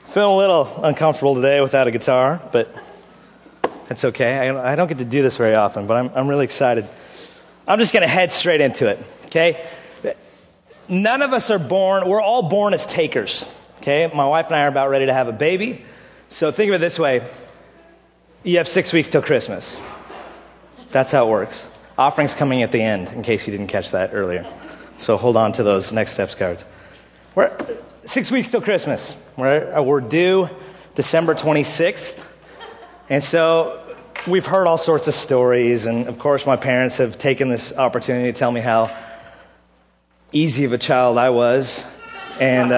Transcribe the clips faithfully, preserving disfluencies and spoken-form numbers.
Feeling a little uncomfortable today without a guitar, but that's okay. I, I don't get to do this very often, but I'm, I'm really excited. I'm just going to head straight into it, okay? None of us are born, we're all born as takers, okay? My wife and I are about ready to have a baby. So think of it this way. You have six weeks till Christmas. That's how it works. Offering's coming at the end, in case you didn't catch that earlier. So hold on to those next steps cards. We're six weeks till Christmas. We're, we're due December twenty-sixth. And so we've heard all sorts of stories. And of course, my parents have taken this opportunity to tell me how easy of a child I was. And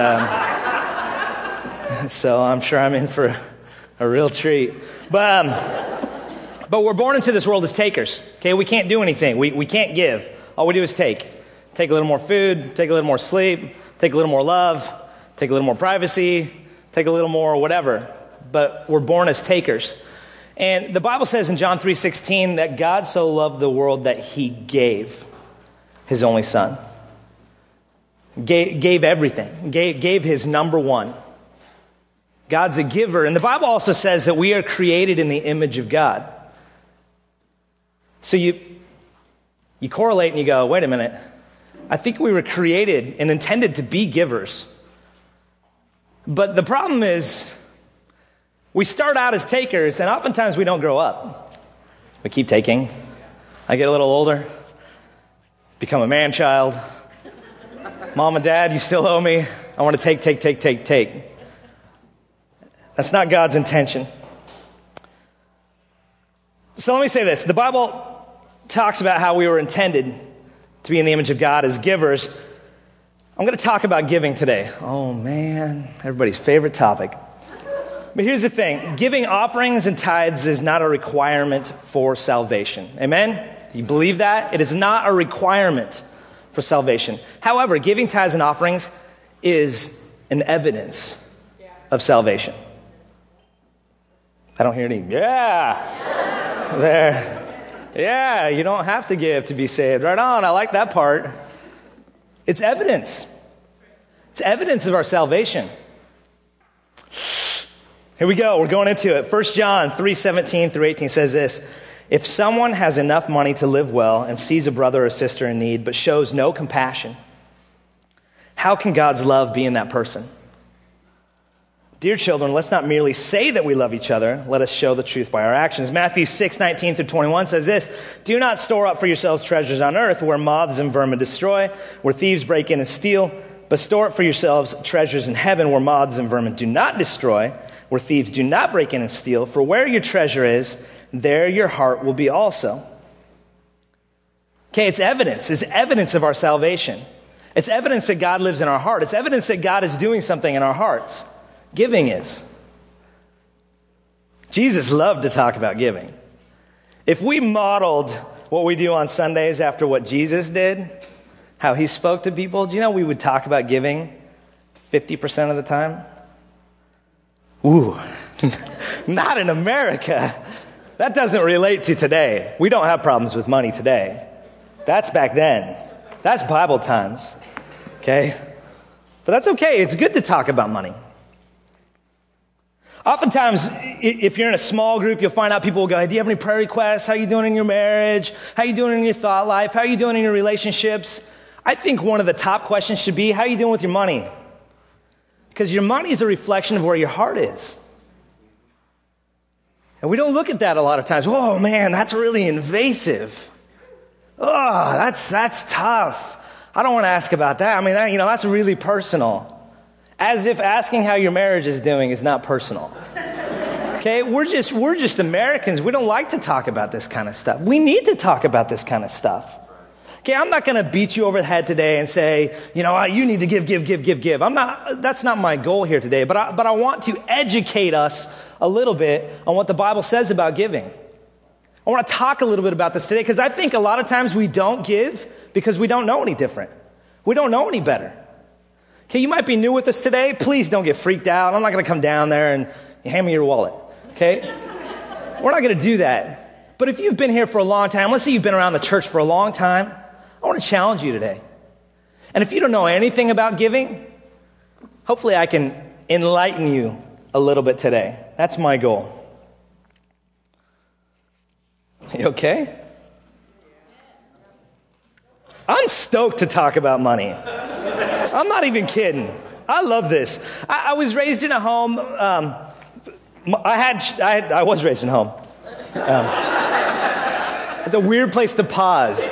um, so I'm sure I'm in for a, a real treat. But um, but we're born into this world as takers. Okay, we can't do anything. We we can't give. All we do is take. Take a little more food, take a little more sleep, take a little more love, take a little more privacy, take a little more whatever. But we're born as takers. And the Bible says in John three sixteen that God so loved the world that he gave his only son. Gave, gave everything. Gave, gave his number one. God's a giver. And the Bible also says that we are created in the image of God. So you, you correlate and you go, wait a minute. I think we were created and intended to be givers. But the problem is, we start out as takers, and oftentimes we don't grow up. We keep taking. I get a little older, become a man-child. Mom and Dad, you still owe me. I want to take, take, take, take, take. That's not God's intention. So let me say this. The Bible talks about how we were intended to be in the image of God as givers. I'm going to talk about giving today. Oh, man. Everybody's favorite topic. But here's the thing. Giving offerings and tithes is not a requirement for salvation. Amen? Do you believe that? It is not a requirement for salvation. However, giving tithes and offerings is an evidence of salvation. I don't hear any, yeah. There. Yeah, you don't have to give to be saved. Right on, I like that part. It's evidence. It's evidence of our salvation. Here we go, we're going into it. First John three seventeen through eighteen says this. If someone has enough money to live well and sees a brother or sister in need but shows no compassion, how can God's love be in that person? Dear children, let's not merely say that we love each other. Let us show the truth by our actions. Matthew six nineteen through twenty-one says this. Do not store up for yourselves treasures on earth where moths and vermin destroy, where thieves break in and steal, but store up for yourselves treasures in heaven where moths and vermin do not destroy, where thieves do not break in and steal. For where your treasure is, there your heart will be also. Okay, it's evidence. It's evidence of our salvation. It's evidence that God lives in our heart. It's evidence that God is doing something in our hearts. Giving is. Jesus loved to talk about giving. If we modeled what we do on Sundays after what Jesus did, how he spoke to people, do you know we would talk about giving fifty percent of the time? Ooh, not in America. That doesn't relate to today. We don't have problems with money today. That's back then. That's Bible times. Okay? But that's okay. It's good to talk about money. Oftentimes, if you're in a small group, you'll find out people will go, hey, do you have any prayer requests? How are you doing in your marriage? How are you doing in your thought life? How are you doing in your relationships? I think one of the top questions should be, how are you doing with your money? Because your money is a reflection of where your heart is. And we don't look at that a lot of times. Oh, man, that's really invasive. Oh, that's that's tough. I don't want to ask about that. I mean, that, you know, that's really personal. As if asking how your marriage is doing is not personal. Okay, we're just we're just Americans. We don't like to talk about this kind of stuff. We need to talk about this kind of stuff. Okay, I'm not going to beat you over the head today and say, you know, you need to give, give, give, give, give. I'm not. That's not my goal here today. But I, but I want to educate us a little bit on what the Bible says about giving. I want to talk a little bit about this today because I think a lot of times we don't give because we don't know any different. We don't know any better. Okay, you might be new with us today. Please don't get freaked out. I'm not going to come down there and hand me your wallet. Okay? We're not going to do that. But if you've been here for a long time, let's say you've been around the church for a long time, I want to challenge you today. And if you don't know anything about giving, hopefully I can enlighten you a little bit today. That's my goal. You okay? I'm stoked to talk about money. I'm not even kidding. I love this. I, I was raised in a home. Um, I had. I, had, I was raised in a home. Um, it's a weird place to pause.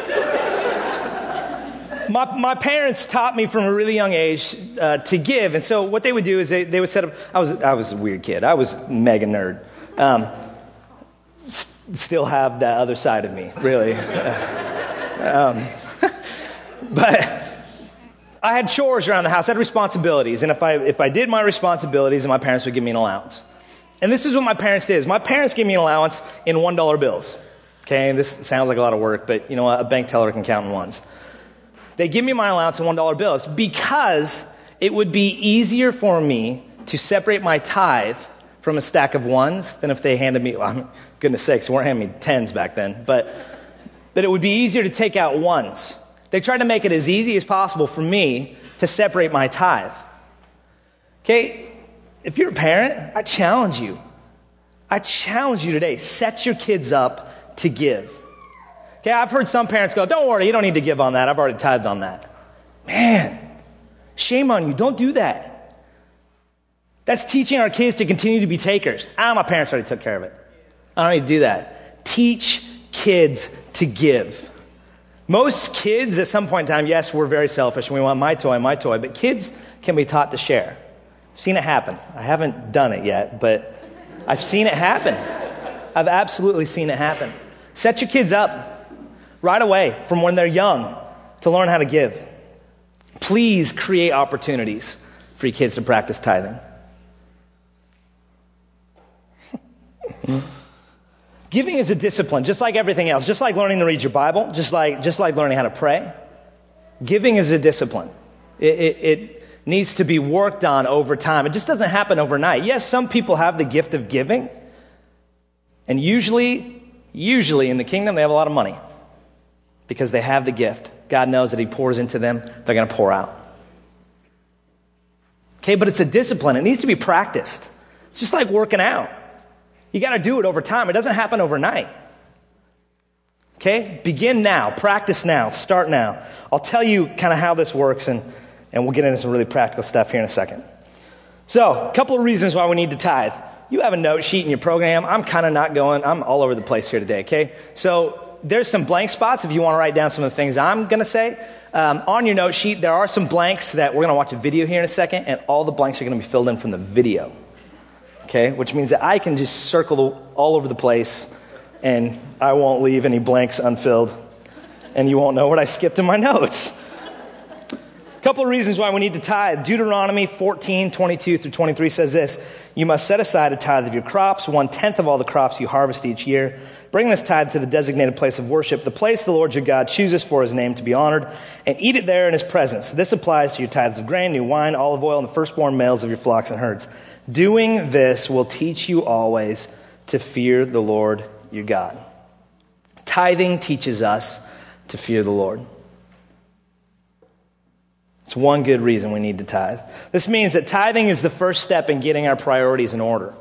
My, my parents taught me from a really young age uh, to give, and so what they would do is they, they would set up. I was I was a weird kid. I was mega nerd. Um, st- still have that other side of me, really. um, but I had chores around the house. I had responsibilities, and if I if I did my responsibilities, and my parents would give me an allowance. And this is what my parents did. Is my parents gave me an allowance in one dollar bills. Okay, this sounds like a lot of work, but you know what? A bank teller can count in ones. They give me my allowance in one dollar bills because it would be easier for me to separate my tithe from a stack of ones than if they handed me, well, goodness sakes, they weren't handing me tens back then, but that it would be easier to take out ones. They tried to make it as easy as possible for me to separate my tithe. Okay, if you're a parent, I challenge you. I challenge you today, set your kids up to give. Okay, I've heard some parents go, don't worry, you don't need to give on that. I've already tithed on that. Man, shame on you. Don't do that. That's teaching our kids to continue to be takers. Ah, my parents already took care of it. I don't need to do that. Teach kids to give. Most kids at some point in time, yes, we're very selfish and we want my toy, my toy, but kids can be taught to share. I've seen it happen. I haven't done it yet, but I've seen it happen. I've absolutely seen it happen. Set your kids up right away from when they're young to learn how to give. Please create opportunities for your kids to practice tithing. Giving is a discipline, just like everything else, just like learning to read your Bible, just like just like learning how to pray. Giving is a discipline. It, it, it needs to be worked on over time. It just doesn't happen overnight. Yes, some people have the gift of giving, and usually, usually in the kingdom, they have a lot of money because they have the gift. God knows that he pours into them, they're going to pour out. Okay, but it's a discipline. It needs to be practiced. It's just like working out. You got to do it over time. It doesn't happen overnight. Okay? Begin now. Practice now. Start now. I'll tell you kind of how this works, and, and we'll get into some really practical stuff here in a second. So, a couple of reasons why we need to tithe. You have a note sheet in your program. I'm kind of not going. I'm all over the place here today, okay? So, there's some blank spots if you want to write down some of the things I'm going to say. Um, on your note sheet, there are some blanks that we're going to watch a video here in a second, and all the blanks are going to be filled in from the video. Okay, which means that I can just circle all over the place and I won't leave any blanks unfilled and you won't know what I skipped in my notes. A couple of reasons why we need to tithe. Deuteronomy fourteen, twenty-two through twenty-three says this: you must set aside a tithe of your crops, one-tenth of all the crops you harvest each year. Bring this tithe to the designated place of worship, the place the Lord your God chooses for his name to be honored, and eat it there in his presence. This applies to your tithes of grain, new wine, olive oil, and the firstborn males of your flocks and herds. Doing this will teach you always to fear the Lord your God. Tithing teaches us to fear the Lord. It's one good reason we need to tithe. This means that tithing is the first step in getting our priorities in order.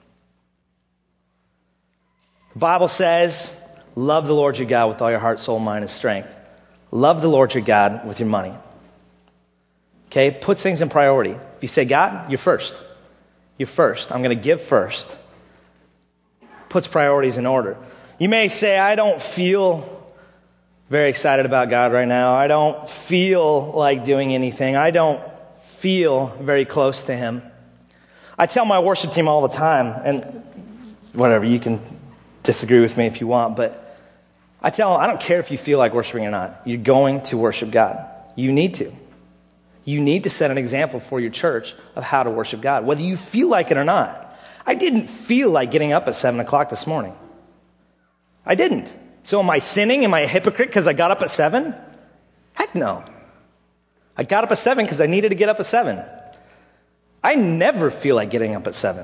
The Bible says, love the Lord your God with all your heart, soul, mind, and strength. Love the Lord your God with your money. Okay, put things in priority. If you say, God, you're first. You're first. I'm going to give first. Puts priorities in order. You may say, I don't feel very excited about God right now. I don't feel like doing anything. I don't feel very close to him. I tell my worship team all the time, and whatever, you can disagree with me if you want, but I tell them, I don't care if you feel like worshiping or not. You're going to worship God. You need to. You need to set an example for your church of how to worship God, whether you feel like it or not. I didn't feel like getting up at seven o'clock this morning. I didn't. So am I sinning? Am I a hypocrite because I got up at seven? Heck no. I got up at seven because I needed to get up at seven. I never feel like getting up at seven.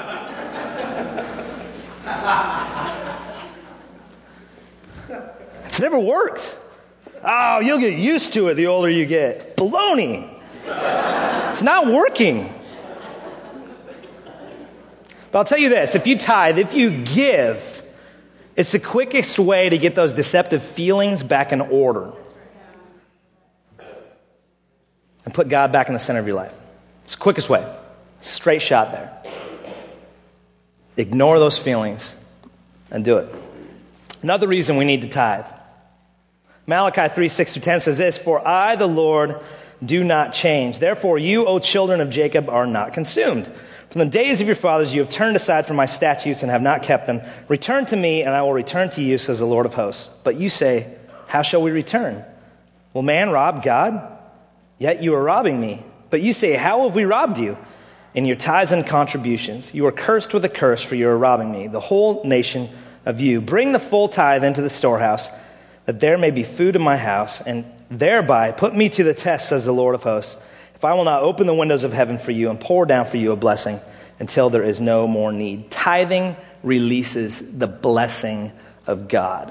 It's never worked. Oh, you'll get used to it the older you get. Baloney. It's not working. But I'll tell you this, if you tithe, if you give, it's the quickest way to get those deceptive feelings back in order. And put God back in the center of your life. It's the quickest way. Straight shot there. Ignore those feelings and do it. Another reason we need to tithe. Malachi three, six through ten says this, "For I, the Lord, do not change. Therefore, you, O children of Jacob, are not consumed. From the days of your fathers, you have turned aside from my statutes and have not kept them. Return to me, and I will return to you, says the Lord of hosts. But you say, how shall we return? Will man rob God? Yet you are robbing me. But you say, how have we robbed you? In your tithes and contributions. You are cursed with a curse, for you are robbing me, the whole nation of you. Bring the full tithe into the storehouse, that there may be food in my house, and thereby put me to the test, says the Lord of hosts, if I will not open the windows of heaven for you and pour down for you a blessing until there is no more need." Tithing releases the blessing of God.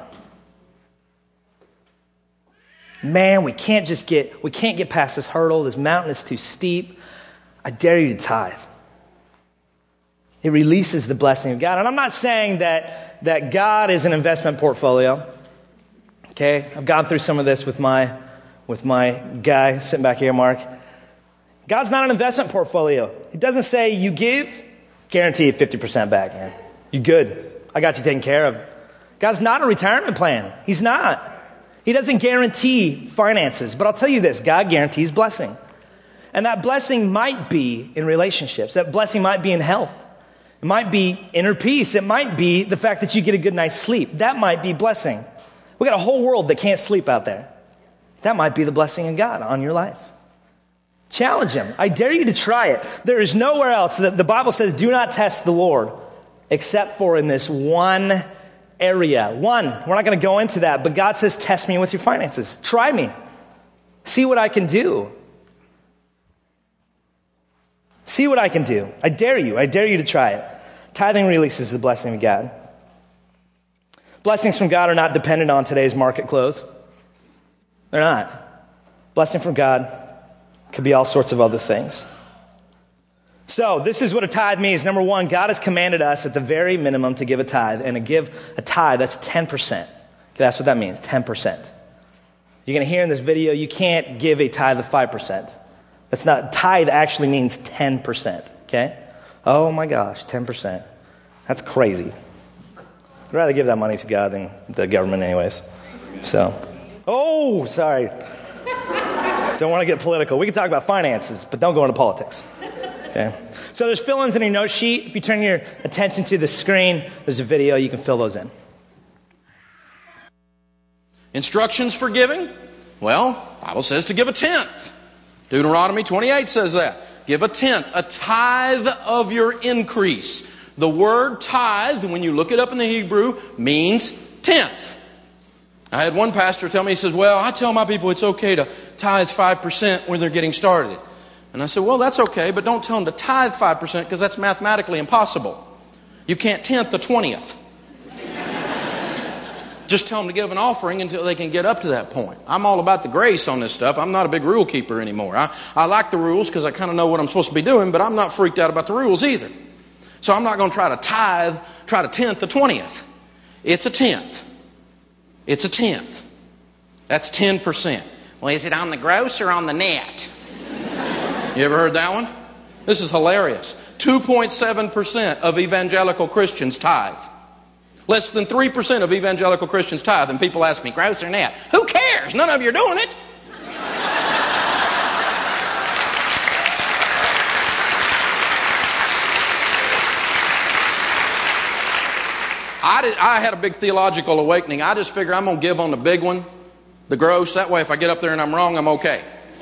Man, we can't just get, we can't get past this hurdle. This mountain is too steep. I dare you to tithe. It releases the blessing of God. And I'm not saying that, that God is an investment portfolio. Okay, I've gone through some of this with my, with my guy sitting back here, Mark. God's not an investment portfolio. It doesn't say you give, guaranteed fifty percent back, man. You're good. I got you taken care of. God's not a retirement plan. He's not. He doesn't guarantee finances. But I'll tell you this, God guarantees blessing. And that blessing might be in relationships. That blessing might be in health. It might be inner peace. It might be the fact that you get a good night's sleep. That might be blessing. We got a whole world that can't sleep out there. That might be the blessing of God on your life. Challenge him. I dare you to try it. There is nowhere else that the Bible says do not test the Lord except for in this one area. One. We're not going to go into that, but God says test me with your finances. Try me. See what I can do. See what I can do. I dare you. I dare you to try it. Tithing releases the blessing of God. Blessings from God are not dependent on today's market close. They're not. Blessing from God could be all sorts of other things. So this is what a tithe means. Number one, God has commanded us at the very minimum to give a tithe. And to give a tithe, that's ten percent. That's what that means, ten percent. You're going to hear in this video, you can't give a tithe of five percent. That's not, tithe actually means ten percent, okay? Oh my gosh, ten percent. That's crazy. I'd rather give that money to God than the government anyways. So, oh, sorry. Don't want to get political. We can talk about finances, but don't go into politics. Okay? So there's fill-ins in your note sheet. If you turn your attention to the screen, there's a video. You can fill those in. Instructions for giving? Well, the Bible says to give a tenth. Deuteronomy twenty-eight says that. Give a tenth, a tithe of your increase. The word tithe, when you look it up in the Hebrew, means tenth. I had one pastor tell me, he says, well, I tell my people it's okay to tithe five percent when they're getting started. And I said, well, that's okay, but don't tell them to tithe five percent because that's mathematically impossible. You can't tenth the twentieth. Just tell them to give an offering until they can get up to that point. I'm all about the grace on this stuff. I'm not a big rule keeper anymore. I, I like the rules because I kind of know what I'm supposed to be doing, but I'm not freaked out about the rules either. So I'm not going to try to tithe, try to tenth the twentieth. It's a tenth. It's a tenth. That's ten percent. Well, is it on the gross or on the net? You ever heard that one? This is hilarious. two point seven percent of evangelical Christians tithe. Less than three percent of evangelical Christians tithe. And people ask me, gross or net? Who cares? None of you are doing it. I, did, I had a big theological awakening. I just figure I'm going to give on the big one, the gross. That way if I get up there and I'm wrong, I'm okay.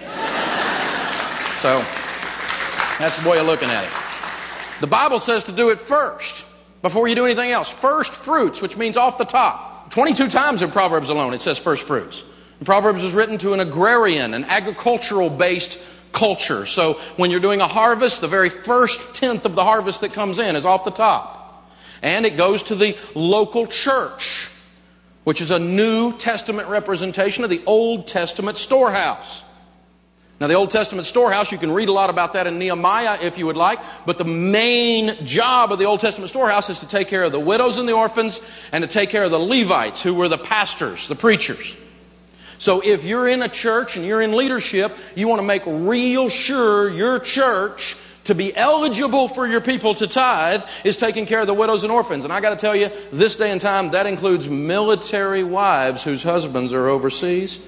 So that's the way of looking at it. The Bible says to do it first before you do anything else. First fruits, which means off the top. twenty-two times in Proverbs alone it says first fruits. And Proverbs was written to an agrarian, an agricultural-based culture. So when you're doing a harvest, the very first tenth of the harvest that comes in is off the top. And it goes to the local church, which is a New Testament representation of the Old Testament storehouse. Now, the Old Testament storehouse, you can read a lot about that in Nehemiah if you would like, but the main job of the Old Testament storehouse is to take care of the widows and the orphans and to take care of the Levites, who were the pastors, the preachers. So if you're in a church and you're in leadership, you want to make real sure your church, to be eligible for your people to tithe, is taking care of the widows and orphans. And I got to tell you, this day and time, that includes military wives whose husbands are overseas.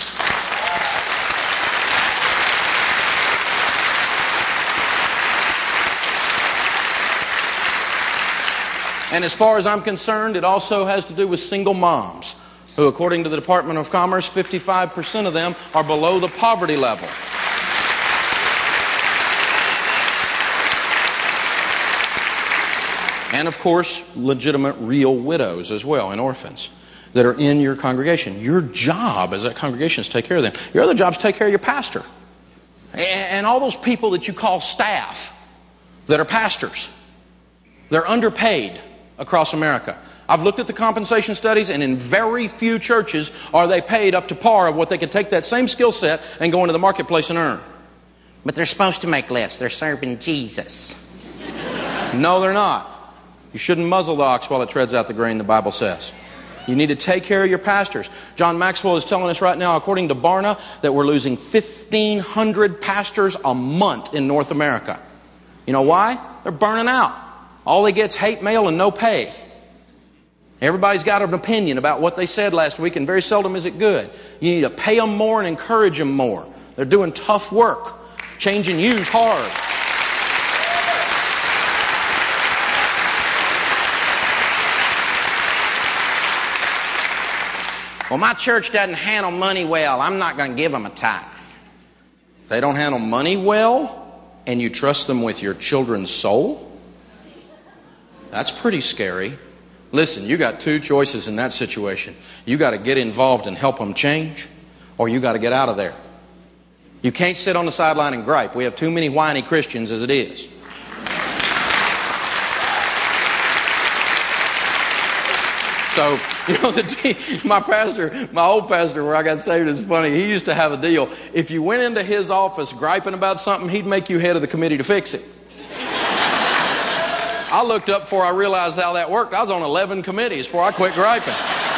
And as far as I'm concerned, it also has to do with single moms, who, according to the Department of Commerce, fifty-five percent of them are below the poverty level. And of course, legitimate real widows as well, and orphans that are in your congregation. Your job as that congregation is to take care of them. Your other job is to take care of your pastor. And all those people that you call staff that are pastors. They're underpaid across America. I've looked at the compensation studies, and in very few churches are they paid up to par of what they could take that same skill set and go into the marketplace and earn. But they're supposed to make less. They're serving Jesus. No, they're not. You shouldn't muzzle the ox while it treads out the grain, the Bible says. You need to take care of your pastors. John Maxwell is telling us right now, according to Barna, that we're losing fifteen hundred pastors a month in North America. You know why? They're burning out. All they get is hate mail and no pay. Everybody's got an opinion about what they said last week, and very seldom is it good. You need to pay them more and encourage them more. They're doing tough work. Changing you's hard. Well, my church doesn't handle money well. I'm not going to give them a tithe. They don't handle money well, and you trust them with your children's soul? That's pretty scary. Listen, you got two choices in that situation. You got to get involved and help them change, or you got to get out of there. You can't sit on the sideline and gripe. We have too many whiny Christians as it is. So, you know, the, my pastor, my old pastor where I got saved is funny. He used to have a deal. If you went into his office griping about something, he'd make you head of the committee to fix it. I looked up before I realized how that worked. I was on eleven committees before I quit griping.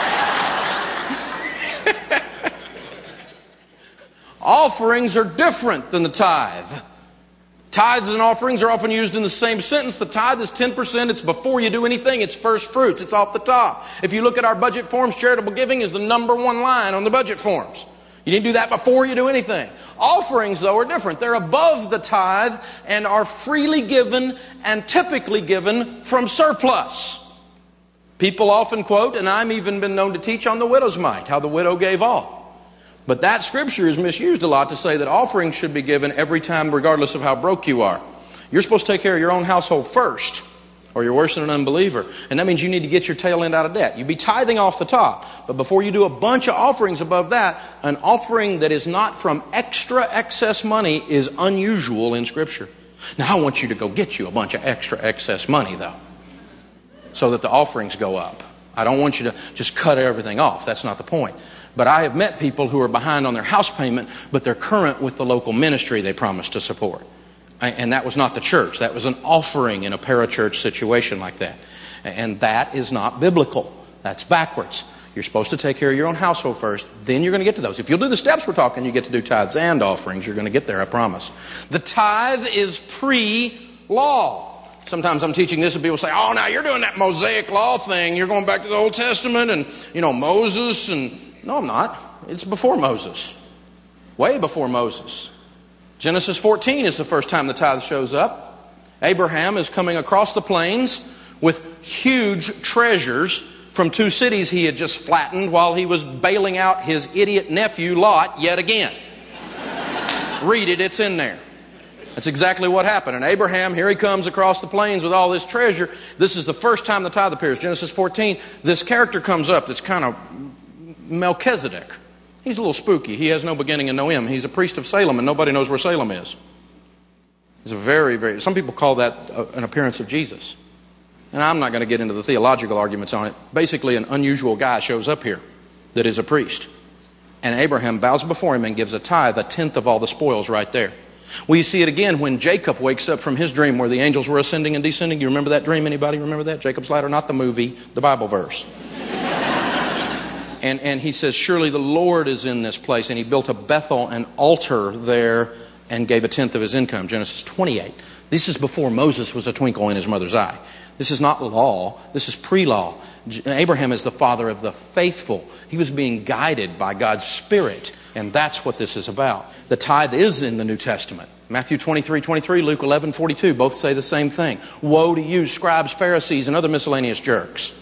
Offerings are different than the tithe. Tithes and offerings are often used in the same sentence. The tithe is ten percent. It's before you do anything. It's first fruits. It's off the top. If you look at our budget forms, charitable giving is the number one line on the budget forms. You need to do that before you do anything. Offerings, though, are different. They're above the tithe and are freely given and typically given from surplus. People often quote, and I've even been known to teach on the widow's mite, how the widow gave all. But that scripture is misused a lot to say that offerings should be given every time regardless of how broke you are. You're supposed to take care of your own household first, or you're worse than an unbeliever. And that means you need to get your tail end out of debt. You'd be tithing off the top. But before you do a bunch of offerings above that, an offering that is not from extra excess money is unusual in Scripture. Now, I want you to go get you a bunch of extra excess money, though, so that the offerings go up. I don't want you to just cut everything off. That's not the point. But I have met people who are behind on their house payment, but they're current with the local ministry they promised to support. And that was not the church. That was an offering in a parachurch situation like that. And that is not biblical. That's backwards. You're supposed to take care of your own household first, then you're going to get to those. If you'll do the steps we're talking, you get to do tithes and offerings. You're going to get there, I promise. The tithe is pre-law. Sometimes I'm teaching this and people say, oh, now you're doing that Mosaic law thing. You're going back to the Old Testament and, you know, Moses. And no, I'm not. It's before Moses. Way before Moses. Genesis fourteen is the first time the tithe shows up. Abraham is coming across the plains with huge treasures from two cities he had just flattened while he was bailing out his idiot nephew Lot yet again. Read it, it's in there. That's exactly what happened. And Abraham, here he comes across the plains with all this treasure. This is the first time the tithe appears. Genesis fourteen, this character comes up that's kind of Melchizedek. He's a little spooky. He has no beginning and no end. He's a priest of Salem, and nobody knows where Salem is. He's a very, very... Some people call that an appearance of Jesus. And I'm not going to get into the theological arguments on it. Basically, an unusual guy shows up here that is a priest. And Abraham bows before him and gives a tithe, a tenth of all the spoils right there. Well, you see it again when Jacob wakes up from his dream where the angels were ascending and descending. You remember that dream? Anybody remember that? Jacob's ladder, not the movie, the Bible verse. and, and he says, surely the Lord is in this place. And he built a Bethel, an altar there, and gave a tenth of his income. Genesis twenty-eight. This is before Moses was a twinkle in his mother's eye. This is not law. This is pre-law. Abraham is the father of the faithful. He was being guided by God's Spirit. And that's what this is about. The tithe is in the New Testament. Matthew twenty-three twenty-three, Luke eleven forty-two, both say the same thing. Woe to you, scribes, Pharisees, and other miscellaneous jerks.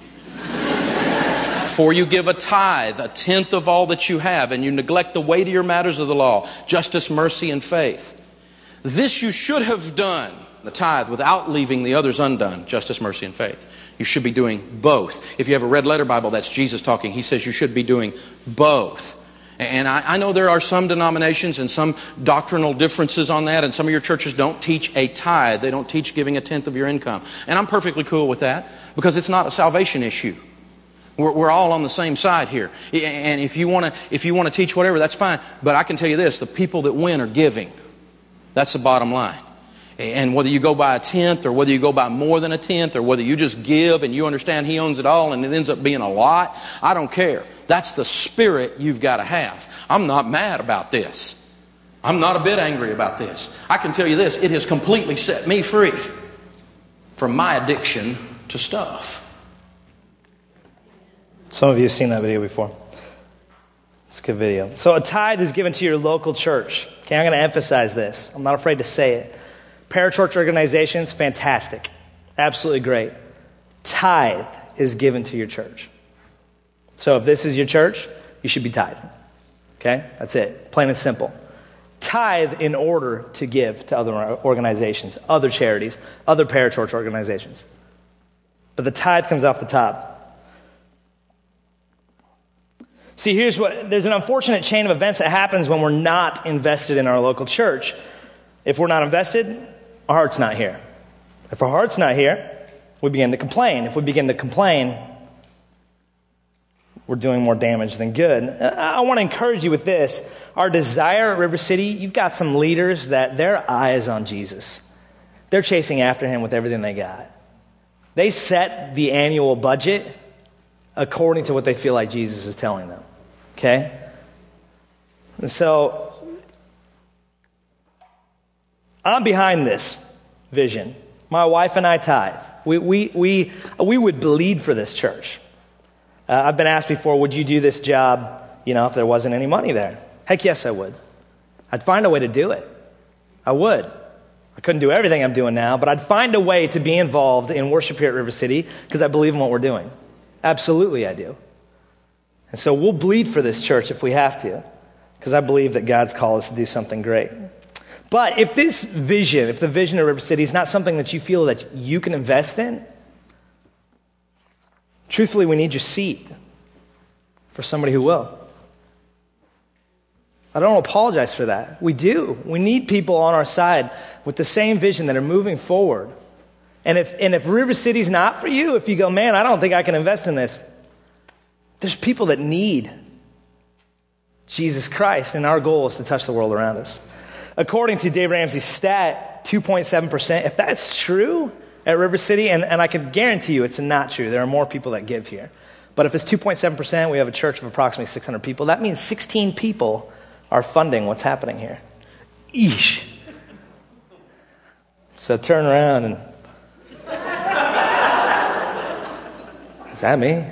For you give a tithe, a tenth of all that you have, and you neglect the weightier matters of the law, justice, mercy, and faith. This you should have done, the tithe, without leaving the others undone, justice, mercy, and faith. You should be doing both. If you have a red letter Bible, that's Jesus talking. He says you should be doing both. And I, I know there are some denominations and some doctrinal differences on that, and some of your churches don't teach a tithe. They don't teach giving a tenth of your income. And I'm perfectly cool with that because it's not a salvation issue. We're, we're all on the same side here. And if you want to if you want to teach whatever, that's fine. But I can tell you this, the people that win are giving. That's the bottom line. And whether you go by a tenth or whether you go by more than a tenth or whether you just give and you understand He owns it all and it ends up being a lot, I don't care. That's the spirit you've got to have. I'm not mad about this. I'm not a bit angry about this. I can tell you this, it has completely set me free from my addiction to stuff. Some of you have seen that video before. It's a good video. So a tithe is given to your local church. Okay, I'm going to emphasize this. I'm not afraid to say it. Parachurch organizations, fantastic. Absolutely great. Tithe is given to your church. So if this is your church, you should be tithing. Okay? That's it. Plain and simple. Tithe in order to give to other organizations, other charities, other parachurch organizations. But the tithe comes off the top. See, here's what, there's an unfortunate chain of events that happens when we're not invested in our local church. If we're not invested, our heart's not here. If our heart's not here, we begin to complain. If we begin to complain, we're doing more damage than good. I want to encourage you with this. Our desire at River City, you've got some leaders that their eye is on Jesus. They're chasing after Him with everything they got. They set the annual budget according to what they feel like Jesus is telling them. Okay? And so, I'm behind this vision. My wife and I tithe. We we we we would bleed for this church. Uh, I've been asked before, would you do this job, you know, if there wasn't any money there? Heck yes, I would. I'd find a way to do it. I would. I couldn't do everything I'm doing now, but I'd find a way to be involved in worship here at River City because I believe in what we're doing. Absolutely, I do. And so we'll bleed for this church if we have to, because I believe that God's called us to do something great. But if this vision, if the vision of River City is not something that you feel that you can invest in, truthfully, we need your seat for somebody who will. I don't apologize for that. We do. We need people on our side with the same vision that are moving forward. And if and if River City's not for you, if you go, man, I don't think I can invest in this, there's people that need Jesus Christ, and our goal is to touch the world around us. According to Dave Ramsey's stat, two point seven percent, if that's true at River City, and, and I can guarantee you it's not true, there are more people that give here. But if it's two point seven percent, we have a church of approximately six hundred people, that means sixteen people are funding what's happening here. Eesh. So turn around and... Is that me?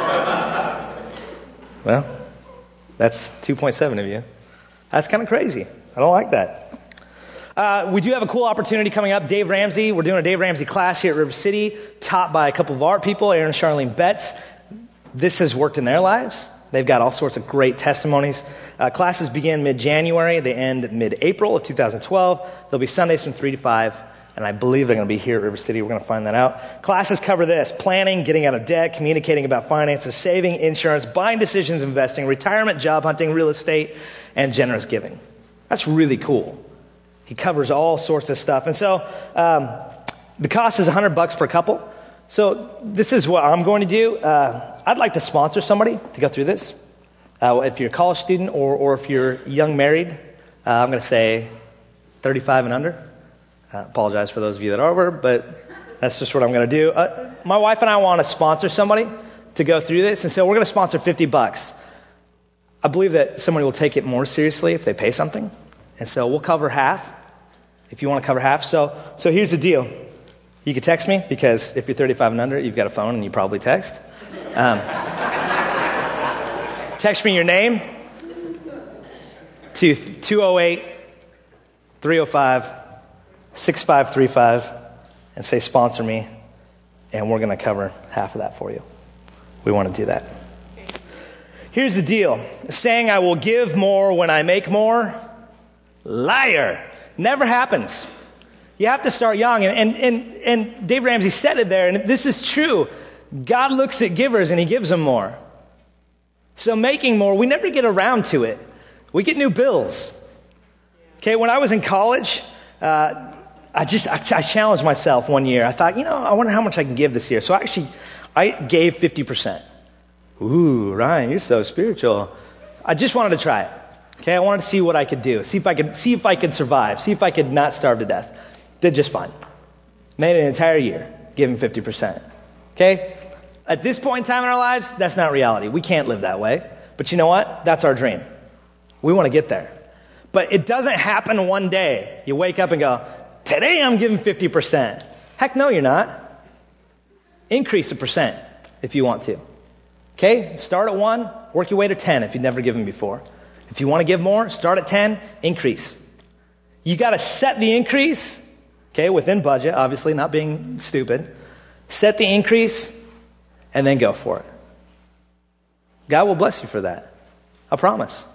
Well, that's two point seven of you. That's kind of crazy. I don't like that. Uh, we do have a cool opportunity coming up. Dave Ramsey, we're doing a Dave Ramsey class here at River City, taught by a couple of art people, Aaron and Charlene Betts. This has worked in their lives. They've got all sorts of great testimonies. Uh, classes begin mid-January. They end mid-April of two thousand twelve. There'll be Sundays from three to five, and I believe they're going to be here at River City. We're going to find that out. Classes cover this: planning, getting out of debt, communicating about finances, saving, insurance, buying decisions, investing, retirement, job hunting, real estate, and generous giving. That's really cool. He covers all sorts of stuff. And so um, the cost is one hundred bucks per couple. So this is what I'm going to do. Uh, I'd like to sponsor somebody to go through this. Uh, if you're a college student or, or if you're young married, uh, I'm going to say thirty-five and under. I uh, apologize for those of you that are over, but that's just what I'm going to do. Uh, my wife and I want to sponsor somebody to go through this, and so we're going to sponsor fifty bucks. I believe that somebody will take it more seriously if they pay something, and so we'll cover half if you want to cover half. So, so here's the deal. You can text me, because if you're thirty-five and under, you've got a phone and you probably text. Um, text me your name to two oh eight, three oh five, six five three five and say sponsor me, and we're going to cover half of that for you. We want to do that. Here's the deal. Saying I will give more when I make more, liar. Never happens. You have to start young, and, and, and, and Dave Ramsey said it there, and this is true. God looks at givers and he gives them more. So making more, we never get around to it. We get new bills. Okay, when I was in college, uh, I just I, I challenged myself one year. I thought, you know, I wonder how much I can give this year. So I actually, I gave fifty percent. Ooh, Ryan, you're so spiritual. I just wanted to try it. Okay, I wanted to see what I could do. See if I could see if I could survive. See if I could not starve to death. Did just fine. Made an entire year giving fifty percent. Okay? At this point in time in our lives, that's not reality. We can't live that way. But you know what? That's our dream. We want to get there. But it doesn't happen one day. You wake up and go, today I'm giving fifty percent. Heck no, you're not. Increase a percent if you want to. Okay? Start at one, work your way to ten if you've never given before. If you want to give more, start at ten, increase. You got to set the increase, okay, within budget, obviously, not being stupid. Set the increase, and then go for it. God will bless you for that. I promise.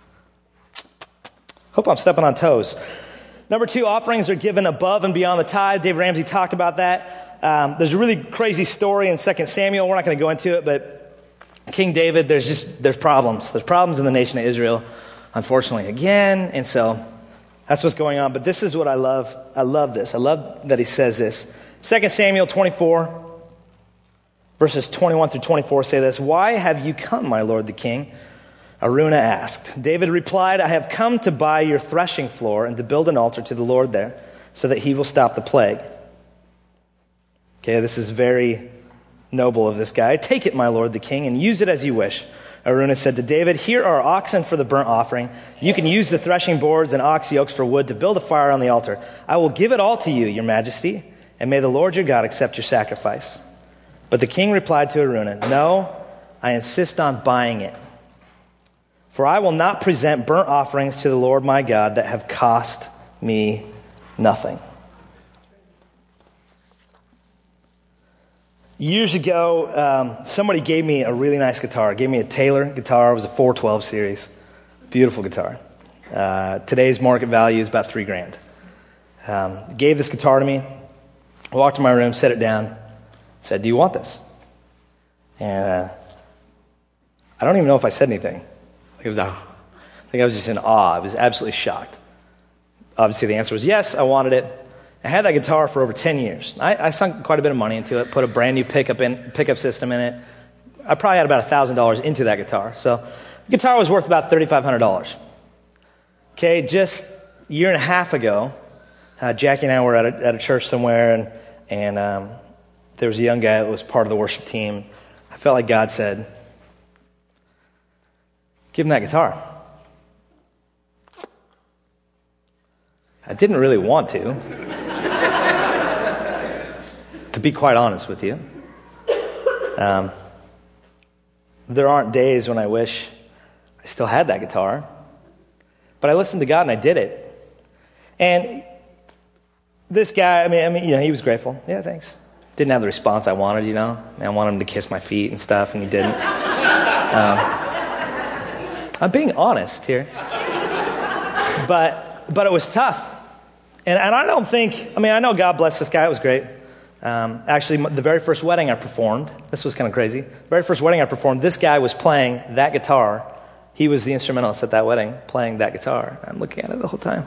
Hope I'm stepping on toes. Number two, offerings are given above and beyond the tithe. Dave Ramsey talked about that. Um, there's a really crazy story in Second Samuel. We're not going to go into it, but King David, there's just, there's problems. There's problems in the nation of Israel, unfortunately, again. And so that's what's going on. But this is what I love. I love this. I love that he says this. Second Samuel twenty-four, verses twenty-one through twenty-four say this. Why have you come, my lord the king? Araunah asked. David replied, I have come to buy your threshing floor and to build an altar to the Lord there so that he will stop the plague. Okay, this is very noble of this guy. Take it, my lord the king, and use it as you wish. Araunah said to David, here are oxen for the burnt offering. You can use the threshing boards and ox yokes for wood to build a fire on the altar. I will give it all to you, your majesty, and may the Lord your God accept your sacrifice. But the king replied to Araunah, no, I insist on buying it. For I will not present burnt offerings to the Lord my God that have cost me nothing. Years ago, um, somebody gave me a really nice guitar. Gave me a Taylor guitar. It was a four twelve series. Beautiful guitar. Uh, today's market value is about three grand. Um, gave this guitar to me. I walked to my room, set it down, said, do you want this? And uh, I don't even know if I said anything. It was, I think I was just in awe. I was absolutely shocked. Obviously, the answer was yes, I wanted it. I had that guitar for over ten years. I, I sunk quite a bit of money into it, put a brand new pickup in, pickup system in it. I probably had about one thousand dollars into that guitar. So the guitar was worth about thirty-five hundred dollars. Okay, just a year and a half ago, uh, Jackie and I were at a, at a church somewhere, and, and um, there was a young guy that was part of the worship team. I felt like God said, give him that guitar. I didn't really want to. To be quite honest with you. Um, there aren't days when I wish I still had that guitar. But I listened to God and I did it. And this guy, I mean, I mean, you know, he was grateful. Yeah, thanks. Didn't have the response I wanted, you know. I wanted him to kiss my feet and stuff, and he didn't. um, I'm being honest here. But but it was tough. And, and I don't think, I mean, I know God blessed this guy. It was great. Um, actually, the very first wedding I performed, this was kind of crazy. The very first wedding I performed, this guy was playing that guitar. He was the instrumentalist at that wedding, playing that guitar. I'm looking at it the whole time.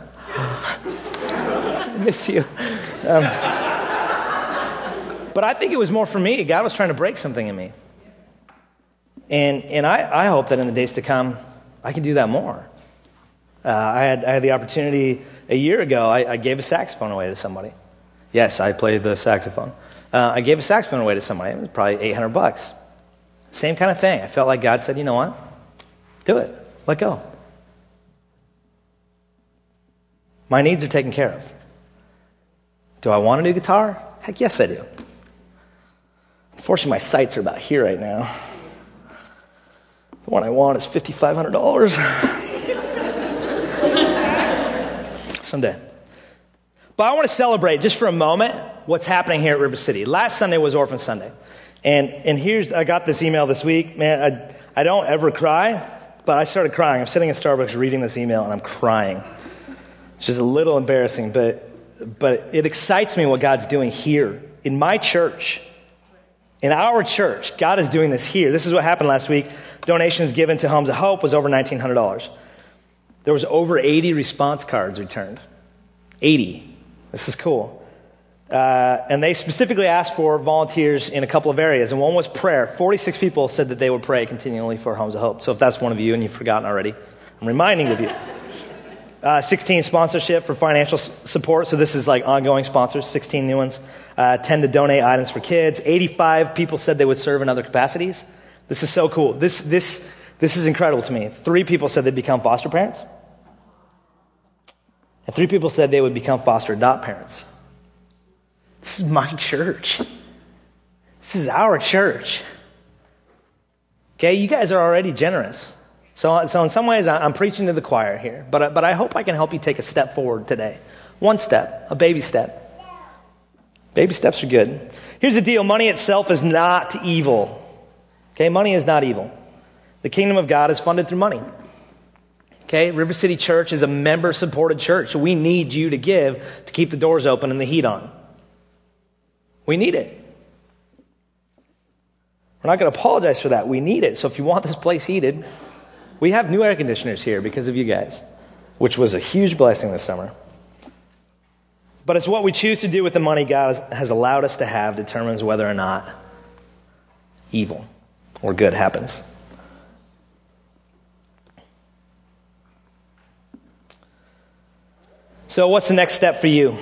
I miss you. Um, but I think it was more for me. God was trying to break something in me. And and I, I hope that in the days to come, I can do that more. Uh, I had I had the opportunity a year ago. I, I gave a saxophone away to somebody. Yes, I played the saxophone. Uh, I gave a saxophone away to somebody. It was probably eight hundred bucks. Same kind of thing. I felt like God said, you know what? Do it. Let go. My needs are taken care of. Do I want a new guitar? Heck yes, I do. Unfortunately, my sights are about here right now. The one I want is five thousand five hundred dollars. Someday. But I want to celebrate just for a moment what's happening here at River City. Last Sunday was Orphan Sunday. And and here's, I got this email this week. Man, I, I don't ever cry, but I started crying. I'm sitting in Starbucks reading this email, and I'm crying. It's just a little embarrassing, but but it excites me what God's doing here in my church. In our church, God is doing this here. This is what happened last week. Donations given to Homes of Hope was over nineteen hundred dollars. There was over eighty response cards returned. eighty. This is cool. Uh, and they specifically asked for volunteers in a couple of areas, and one was prayer. forty-six people said that they would pray continually for Homes of Hope. So if that's one of you and you've forgotten already, I'm reminding of you. Uh, sixteen sponsorship for financial s- support. So this is like ongoing sponsors, sixteen new ones. Uh, ten to donate items for kids. eighty-five people said they would serve in other capacities. This is so cool. This this this is incredible to me. Three people said they'd become foster parents. And three people said they would become foster adopt parents. This is my church. This is our church. Okay, you guys are already generous. So, so in some ways, I'm preaching to the choir here. But, but I hope I can help you take a step forward today. One step, a baby step. Baby steps are good. Here's the deal. Money itself is not evil. Okay, money is not evil. The kingdom of God is funded through money. Okay, River City Church is a member-supported church. We need you to give to keep the doors open and the heat on. We need it. We're not going to apologize for that. We need it. So if you want this place heated, we have new air conditioners here because of you guys, which was a huge blessing this summer. But it's what we choose to do with the money God has allowed us to have determines whether or not evil or good happens. So what's the next step for you?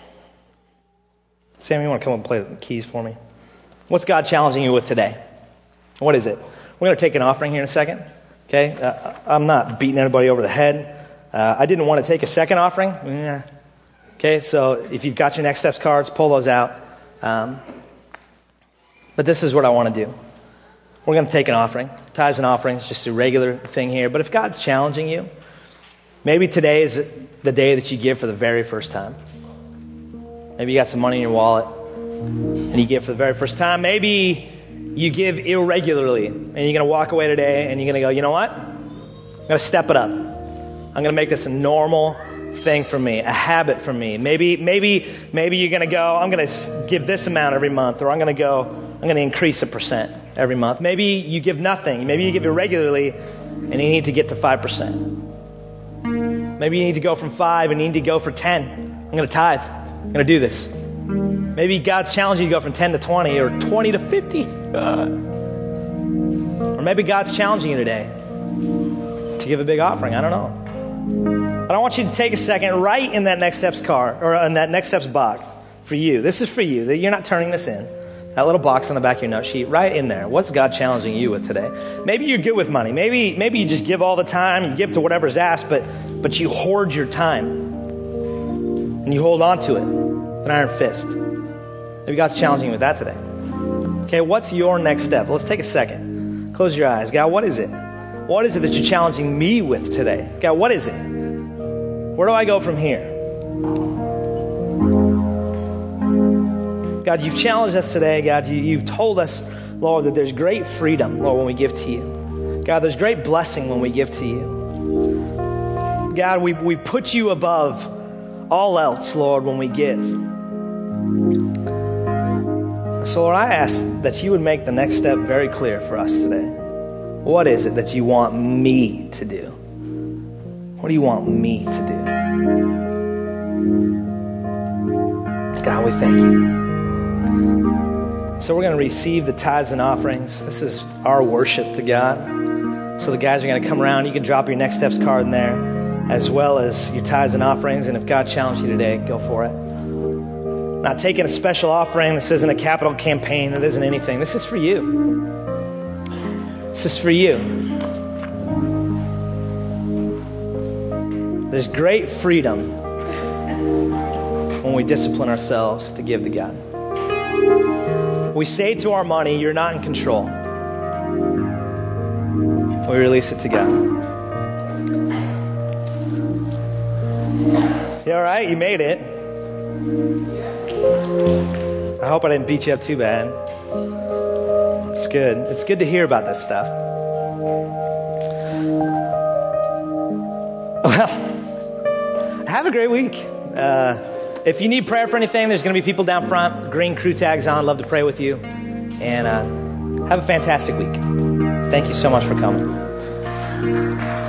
Sam, you want to come up and play the keys for me? What's God challenging you with today? What is it? We're going to take an offering here in a second. Okay? Uh, I'm not beating anybody over the head. Uh, I didn't want to take a second offering. Yeah. Okay, so if you've got your Next Steps cards, pull those out. Um, but this is what I want to do. We're going to take an offering. Tithes and offerings, just a regular thing here. But if God's challenging you, maybe today is the day that you give for the very first time. Maybe you got some money in your wallet and you give for the very first time. Maybe you give irregularly and you're going to walk away today and you're going to go, you know what? I'm going to step it up. I'm going to make this a normal thing for me, a habit for me. Maybe maybe, maybe you're going to go, I'm going to give this amount every month, or I'm going to go, I'm going to increase a percent every month. Maybe you give nothing. Maybe you give irregularly and you need to get to five percent. Maybe you need to go from five and you need to go for ten. I'm going to tithe. I'm going to do this. Maybe God's challenging you to go from ten to twenty or twenty to fifty. Uh, or maybe God's challenging you today to give a big offering. I don't know. But I want you to take a second, write in that Next Steps card, or in that Next Steps box for you. This is for you. You're not turning this in. That little box on the back of your note sheet, right in there. What's God challenging you with today? Maybe you're good with money. Maybe maybe you just give all the time. You give to whatever's asked, but but you hoard your time. And you hold on to it with an iron fist. Maybe God's challenging you with that today. Okay, what's your next step? Let's take a second. Close your eyes. God, what is it? What is it that you're challenging me with today? God, what is it? Where do I go from here? God, you've challenged us today. God, you, you've told us, Lord, that there's great freedom, Lord, when we give to you. God, there's great blessing when we give to you. God, we, we put you above all else, Lord, when we give. So, Lord, I ask that you would make the next step very clear for us today. What is it that you want me to do? What do you want me to do? God, we thank you. So we're going to receive the tithes and offerings. This is our worship to God. So the guys are going to come around. You can drop your Next Steps card in there, as well as your tithes and offerings. And if God challenged you today, go for it. Not taking a special offering. This isn't a capital campaign. It isn't anything. This is for you. This is for you. There's great freedom when we discipline ourselves to give to God. We say to our money, you're not in control. We release it to God. You all right? You made it. I hope I didn't beat you up too bad. It's good. It's good to hear about this stuff. Well, have a great week. Uh, if you need prayer for anything, there's going to be people down front, green crew tags on. Love to pray with you. And uh, have a fantastic week. Thank you so much for coming.